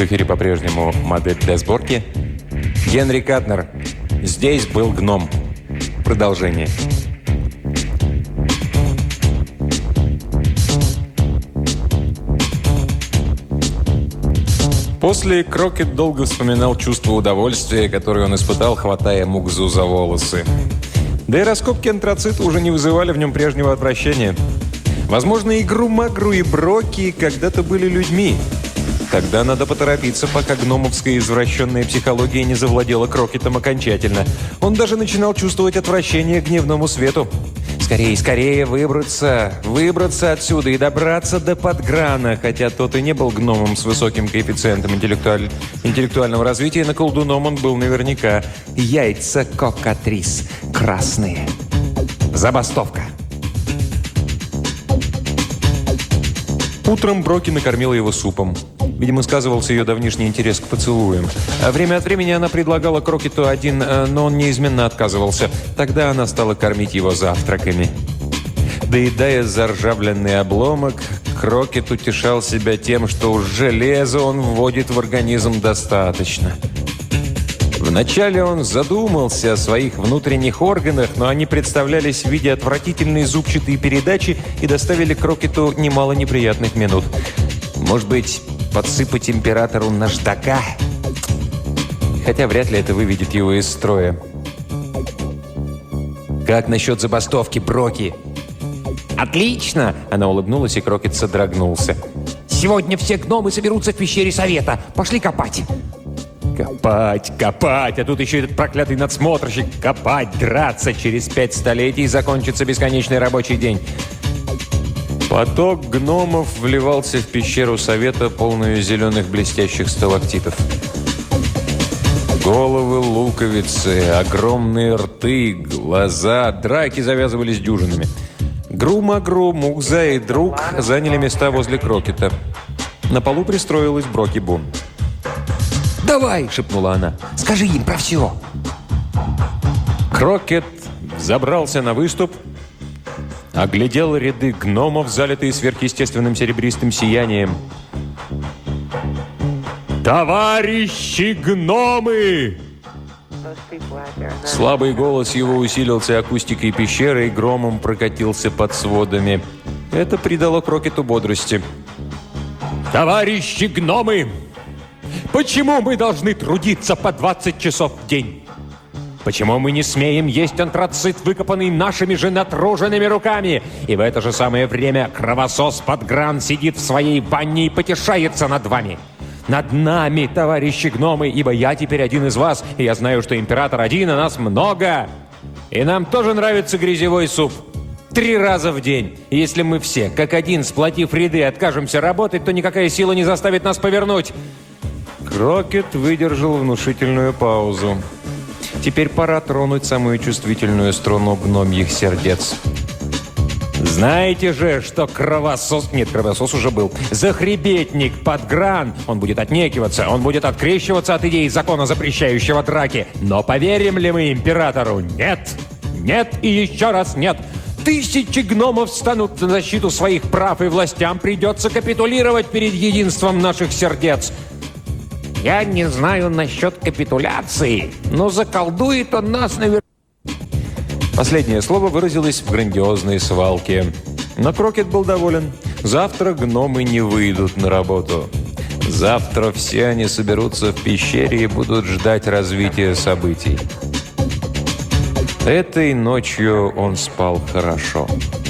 В эфире по-прежнему модель для сборки. Генри Катнер. Здесь был гном. Продолжение. После Крокет долго вспоминал чувство удовольствия, которое он испытал, хватая Мукзу за волосы. Да и раскопки антрацита уже не вызывали в нем прежнего отвращения. Возможно, и Гру-Магру, и Броки когда-то были людьми. Тогда надо поторопиться, пока гномовская извращенная психология не завладела Крокетом окончательно. Он даже начинал чувствовать отвращение к дневному свету. Скорее, скорее выбраться отсюда и добраться до Подграна, хотя тот и не был гномом с высоким коэффициентом интеллектуального развития, но колдуном он был наверняка. Яйца кокатрис. Красные. Забастовка. Утром Броки накормила его супом. Видимо, сказывался ее давнишний интерес к поцелуям. А время от времени она предлагала Крокету один, но он неизменно отказывался. Тогда она стала кормить его завтраками. Доедая заржавленный обломок, Крокет утешал себя тем, что уж железа он вводит в организм достаточно. Вначале он задумался о своих внутренних органах, но они представлялись в виде отвратительной зубчатой передачи и доставили Крокету немало неприятных минут. Может быть, подсыпать императору наждака? Хотя вряд ли это выведет его из строя. «Как насчет забастовки, Броки?» «Отлично!» – она улыбнулась, и Крокет содрогнулся. «Сегодня все гномы соберутся в пещере совета. Пошли копать!» Копать, а тут еще этот проклятый надсмотрщик. Копать, драться, через 5 столетий закончится бесконечный рабочий день. Поток гномов вливался в пещеру совета, полную зеленых блестящих сталактитов. Головы луковицы, огромные рты, глаза, драки завязывались дюжинами. Гру-Магру, Мукза и друг заняли места возле Крокета. На полу пристроилась Броки Бун. «Давай!» – шепнула она. «Скажи им про все!» Крокет забрался на выступ, оглядел ряды гномов, залитые сверхъестественным серебристым сиянием. «Товарищи гномы!» Слабый голос его усилился акустикой пещеры и громом прокатился под сводами. Это придало Крокету бодрости. «Товарищи гномы! Почему мы должны трудиться по 20 часов в день? Почему мы не смеем есть антрацит, выкопанный нашими же натруженными руками? И в это же самое время кровосос Подгран сидит в своей ванне и потешается над вами. Над нами, товарищи гномы, ибо я теперь один из вас, и я знаю, что император один, а нас много. И нам тоже нравится грязевой суп. 3 раза в день. И если мы все, как один, сплотив ряды, откажемся работать, то никакая сила не заставит нас повернуть». Крокет выдержал внушительную паузу. Теперь пора тронуть самую чувствительную струну гномьих сердец. Знаете же, что кровосос... Нет, кровосос уже был. Захребетник Подгран. Он будет отнекиваться, он будет открещиваться от идей закона, запрещающего драки. Но поверим ли мы императору? Нет! Нет и еще раз нет! 1000 гномов встанут на защиту своих прав, и властям придется капитулировать перед единством наших сердец. Я не знаю насчет капитуляции, но заколдует он нас наверное. Последнее слово выразилось в грандиозной свалке. Но Крокет был доволен. Завтра гномы не выйдут на работу. Завтра все они соберутся в пещере и будут ждать развития событий. Этой ночью он спал хорошо.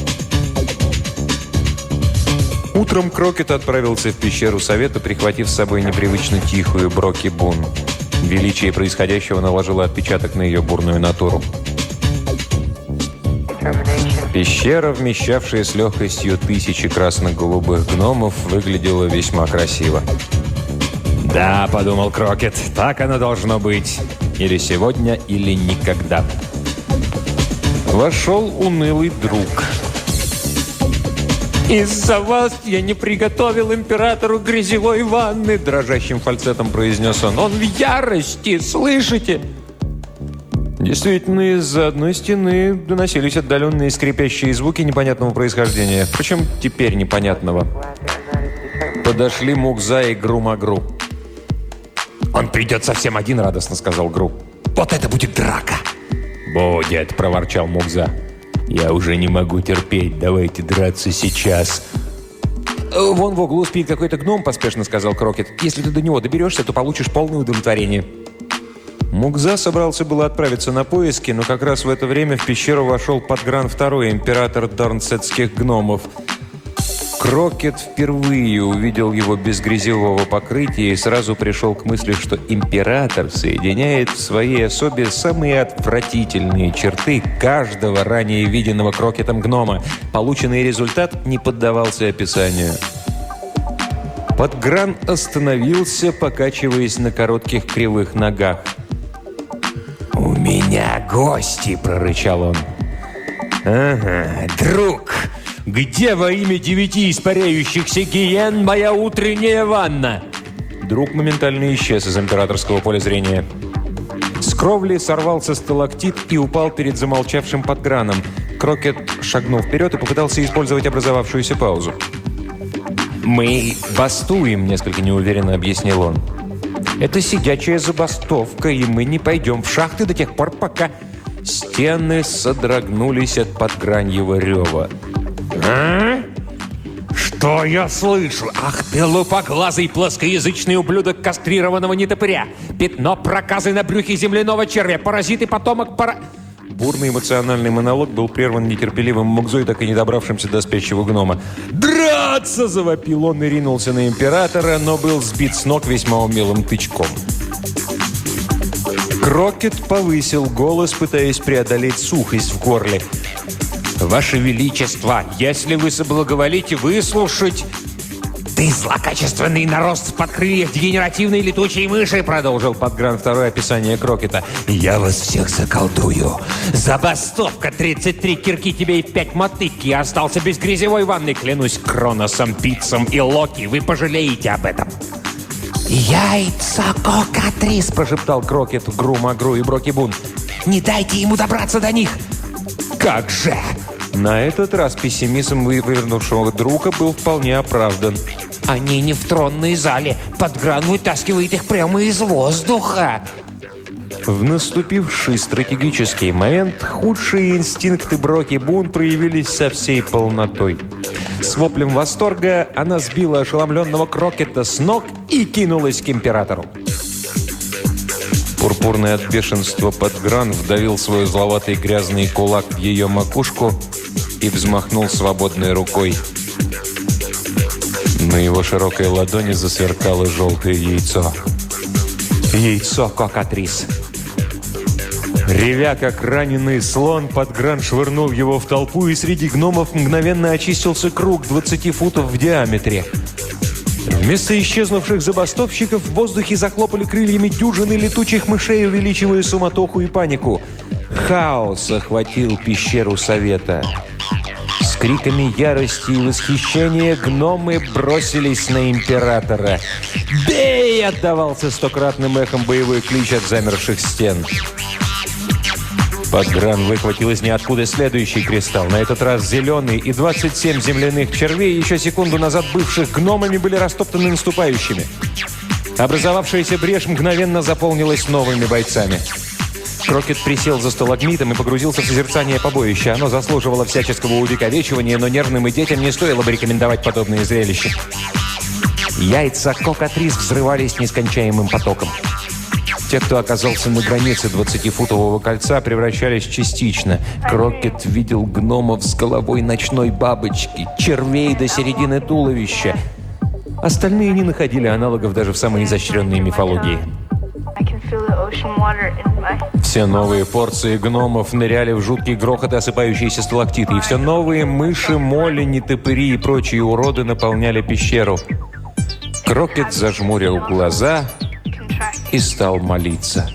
Утром Крокет отправился в пещеру совета, прихватив с собой непривычно тихую Броки Бун. Величие происходящего наложило отпечаток на ее бурную натуру. Пещера, вмещавшая с легкостью 1000 красно-голубых гномов, выглядела весьма красиво. «Да», — подумал Крокет, — «так оно должно быть. Или сегодня, или никогда». Вошел унылый друг. «Из-за вас я не приготовил императору грязевой ванны», — дрожащим фальцетом произнес он. «Он в ярости, слышите?» Действительно, из-за одной стены доносились отдаленные скрипящие звуки непонятного происхождения. Впрочем, теперь непонятного. Подошли Мукза и Гру-Магру. «Он придет совсем один», — радостно сказал Гру. «Вот это будет драка!» «Будет», — проворчал Мукза. «Я уже не могу терпеть. Давайте драться сейчас». «Вон в углу спит какой-то гном», — поспешно сказал Крокет. «Если ты до него доберешься, то получишь полное удовлетворение». Мукза собрался было отправиться на поиски, но как раз в это время в пещеру вошел Подгран II, император Дорнсетских гномов. Крокет впервые увидел его без грязевого покрытия и сразу пришел к мысли, что император соединяет в своей особе самые отвратительные черты каждого ранее виденного Крокетом гнома. Полученный результат не поддавался описанию. Подгран остановился, покачиваясь на коротких кривых ногах. «У меня гости!» – прорычал он. «Ага, друг! Где во имя 9 испаряющихся гиен моя утренняя ванна?» Друг моментально исчез из императорского поля зрения. С кровли сорвался сталактит и упал перед замолчавшим Подграном. Крокет шагнул вперед и попытался использовать образовавшуюся паузу. «Мы бастуем», – несколько неуверенно объяснил он. «Это сидячая забастовка, и мы не пойдем в шахты до тех пор, пока...» Стены содрогнулись от подграньего рева. «А? Что я слышу? Ах ты, лупоглазый плоскоязычный ублюдок кастрированного нетопыря! Пятно проказы на брюхе земляного червя, паразит и потомок Бурный эмоциональный монолог был прерван нетерпеливым Мукзой, так и не добравшимся до спящего гнома. «Драться!» – завопил он и ринулся на императора, но был сбит с ног весьма умелым тычком. Крокет повысил голос, пытаясь преодолеть сухость в горле. «Ваше Величество, если вы соблаговолите выслушать...» «Ты злокачественный нарост в подкрыльях дегенеративной летучей мыши!» продолжил Подгран II описание Крокета. «Я вас всех заколдую! Забастовка! 33 кирки тебе и 5 мотык! Я остался без грязевой ванны, клянусь Кроносом, Пиццем и Локи! Вы пожалеете об этом!» «Яйца кокатрис!» прошептал Крокет, Гру, Магру и Брокибун. «Не дайте ему добраться до них!» «Как же!» На этот раз пессимизм вывернувшего друга был вполне оправдан. «Они не в тронной зале. Подгран вытаскивает их прямо из воздуха!» В наступивший стратегический момент худшие инстинкты Брокибун проявились со всей полнотой. С воплем восторга она сбила ошеломленного Крокета с ног и кинулась к императору. Пурпурный от бешенства Подгран вдавил свой зловатый грязный кулак в ее макушку и взмахнул свободной рукой. На его широкой ладони засверкало желтое яйцо. Яйцо кокатрис. Ревя, как раненый слон, Подгран швырнул его в толпу, и среди гномов мгновенно очистился круг 20 футов в диаметре. Вместо исчезнувших забастовщиков в воздухе захлопали крыльями дюжины летучих мышей, увеличивая суматоху и панику. Хаос охватил пещеру Совета. С криками ярости и восхищения гномы бросились на императора. «Бей!» — отдавался стократным эхом боевой клич от замерших стен. Подгран выхватил из ниоткуда следующий кристалл, на этот раз зеленый, и 27 земляных червей, еще секунду назад бывших гномами, были растоптаны наступающими. Образовавшаяся брешь мгновенно заполнилась новыми бойцами. Крокет присел за сталагмитом и погрузился в созерцание побоища. Оно заслуживало всяческого увековечивания, но нервным и детям не стоило бы рекомендовать подобные зрелища. Яйца кокатрис взрывались нескончаемым потоком. Те, кто оказался на границе 20-футового кольца, превращались частично. Крокет видел гномов с головой ночной бабочки, червей до середины туловища. Остальные не находили аналогов даже в самой изощренной мифологии. Все новые порции гномов ныряли в жуткий грохот и осыпающиеся сталактиты, и все новые мыши, моли, нетопыри и прочие уроды наполняли пещеру. Крокет зажмурил глаза и стал молиться.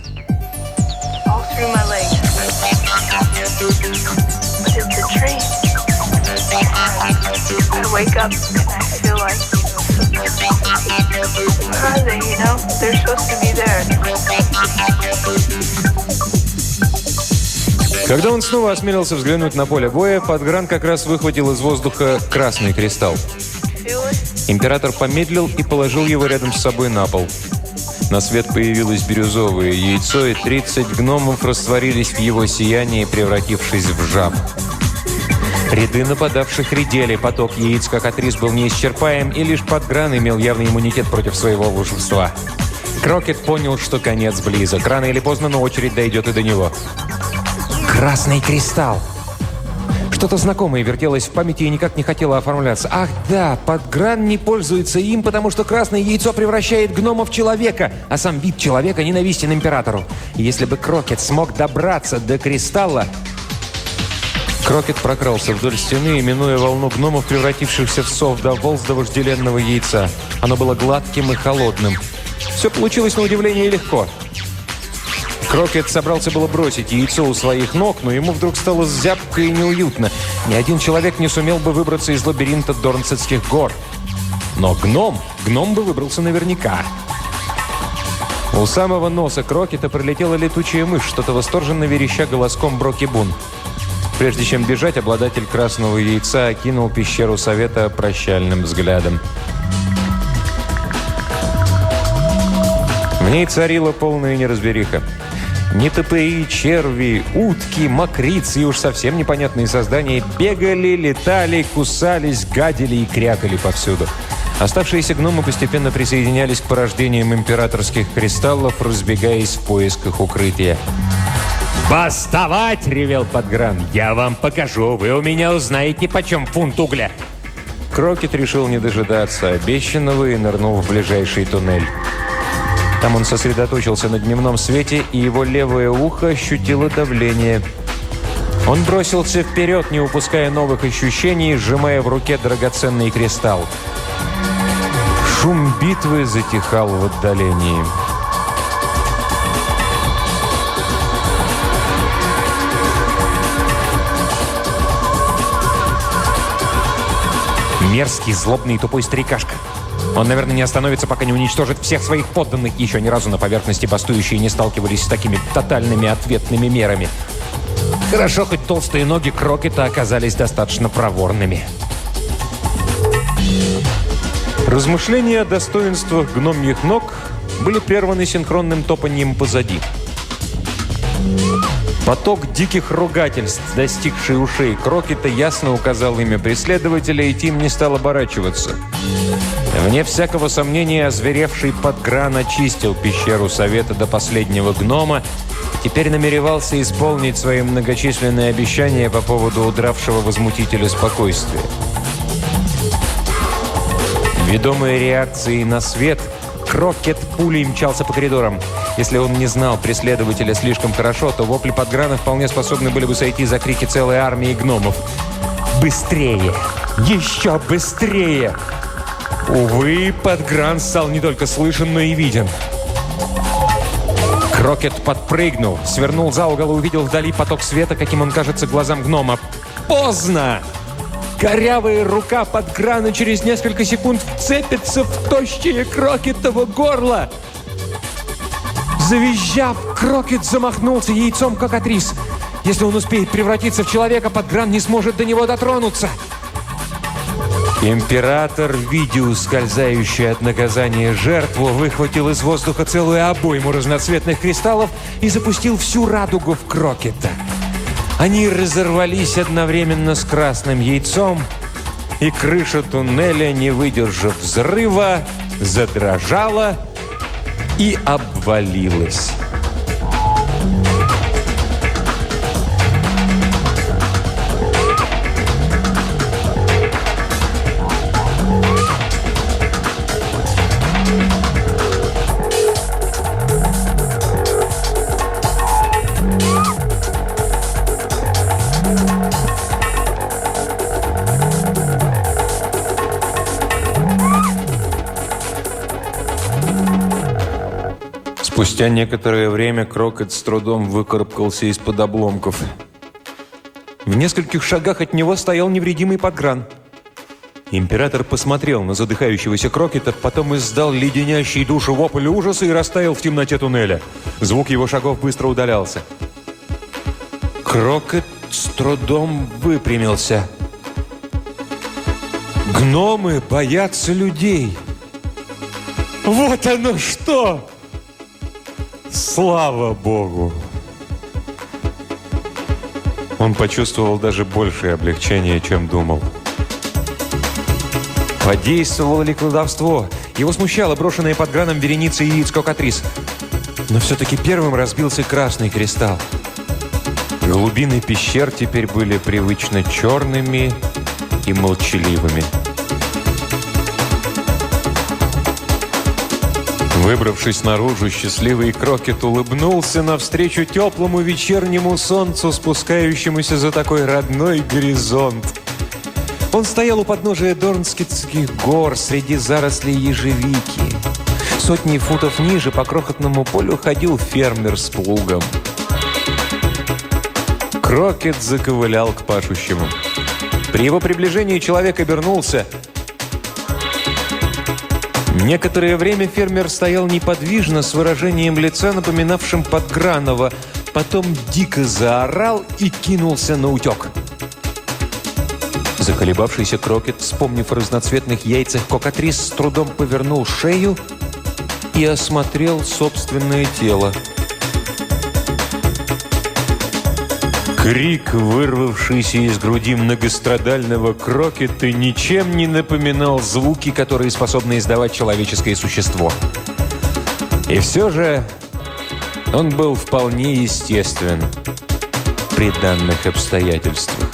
Когда он снова осмелился взглянуть на поле боя, Подгран как раз выхватил из воздуха красный кристалл. Император помедлил и положил его рядом с собой на пол. На свет появилось бирюзовое яйцо, и 30 гномов растворились в его сиянии, превратившись в жаб. Ряды нападавших редели, поток яиц кокатрис был неисчерпаем, и лишь Подгран имел явный иммунитет против своего волшебства. Крокет понял, что конец близок. Рано или поздно, но очередь дойдет и до него. Красный кристалл! Что-то знакомое вертелось в памяти и никак не хотело оформляться. Ах да, Подгран не пользуется им, потому что красное яйцо превращает гнома в человека, а сам вид человека ненавистен императору. И если бы Крокет смог добраться до кристалла... Крокет прокрался вдоль стены, минуя волну гномов, превратившихся в сов, дополз до вожделенного яйца. Оно было гладким и холодным. Все получилось на удивление легко. Крокет собрался было бросить яйцо у своих ног, но ему вдруг стало зябко и неуютно. Ни один человек не сумел бы выбраться из лабиринта Дорнсетских гор. Но гном бы выбрался наверняка. У самого носа Крокета пролетела летучая мышь, что-то восторженно вереща голоском Броки-Бун. Прежде чем бежать, обладатель красного яйца окинул пещеру совета прощальным взглядом. В ней царила полная неразбериха. Нетопыри, черви, утки, мокрицы и уж совсем непонятные создания бегали, летали, кусались, гадили и крякали повсюду. Оставшиеся гномы постепенно присоединялись к порождениям императорских кристаллов, разбегаясь в поисках укрытия. «Бастовать!» — ревел Подгран. «Я вам покажу, вы у меня узнаете, почем фунт угля!» Крокет решил не дожидаться обещанного и нырнул в ближайший туннель. Там он сосредоточился на дневном свете, и его левое ухо ощутило давление. Он бросился вперед, не упуская новых ощущений, сжимая в руке драгоценный кристалл. Шум битвы затихал в отдалении. Мерзкий, злобный и тупой старикашка. Он, наверное, не остановится, пока не уничтожит всех своих подданных. Еще ни разу на поверхности бастующие не сталкивались с такими тотальными ответными мерами. Хорошо, хоть толстые ноги Крокета оказались достаточно проворными. Размышления о достоинствах гномьих ног были прерваны синхронным топаньем позади. Поток диких ругательств, достигший ушей Крокета, ясно указал имя преследователя, и Тим не стал оборачиваться. Вне всякого сомнения, озверевший Подгран очистил пещеру совета до последнего гнома и теперь намеревался исполнить свои многочисленные обещания по поводу удравшего возмутителя спокойствия. Ведомой реакцией на свет, Крокет пулей мчался по коридорам. Если он не знал преследователя слишком хорошо, то вопли Подграна вполне способны были бы сойти за крики целой армии гномов. «Быстрее! Еще быстрее!» Увы, Подгран стал не только слышен, но и виден. Крокет подпрыгнул, свернул за угол и увидел вдали поток света, каким он кажется глазам гнома. Поздно! Корявая рука Подграна через несколько секунд вцепится в тощее Крокетово горло. Завизжав, Крокет замахнулся яйцом кокатрис. Если он успеет превратиться в человека, Подгран не сможет до него дотронуться. Император, видя ускользающую от наказания жертву, выхватил из воздуха целую обойму разноцветных кристаллов и запустил всю радугу в Крокета. Они разорвались одновременно с красным яйцом, и крыша туннеля, не выдержав взрыва, задрожала и обвалилась. Спустя некоторое время Крокет с трудом выкарабкался из-под обломков. В нескольких шагах от него стоял невредимый Подгран. Император посмотрел на задыхающегося Крокета, потом издал леденящий душу вопль ужаса и растаял в темноте туннеля. Звук его шагов быстро удалялся. Крокет с трудом выпрямился. Гномы боятся людей. Вот оно что! Слава богу! Он почувствовал даже большее облегчение, чем думал. Подействовало ли колдовство? Его смущало брошенное под граном вереница яиц кокатрис. Но все-таки первым разбился красный кристалл. Глубины пещер теперь были привычно черными и молчаливыми. Выбравшись наружу, счастливый Крокет улыбнулся навстречу теплому вечернему солнцу, спускающемуся за такой родной горизонт. Он стоял у подножия Дорнскитских гор среди зарослей ежевики. Сотни футов ниже по крохотному полю ходил фермер с плугом. Крокет заковылял к пашущему. При его приближении человек обернулся. Некоторое время фермер стоял неподвижно, с выражением лица, напоминавшим Подгранова. Потом дико заорал и кинулся на утек. Заколебавшийся Крокет, вспомнив о разноцветных яйцах кокатрис, с трудом повернул шею и осмотрел собственное тело. Крик, вырвавшийся из груди многострадального Крокета, ничем не напоминал звуки, которые способно издавать человеческое существо. И все же он был вполне естествен при данных обстоятельствах.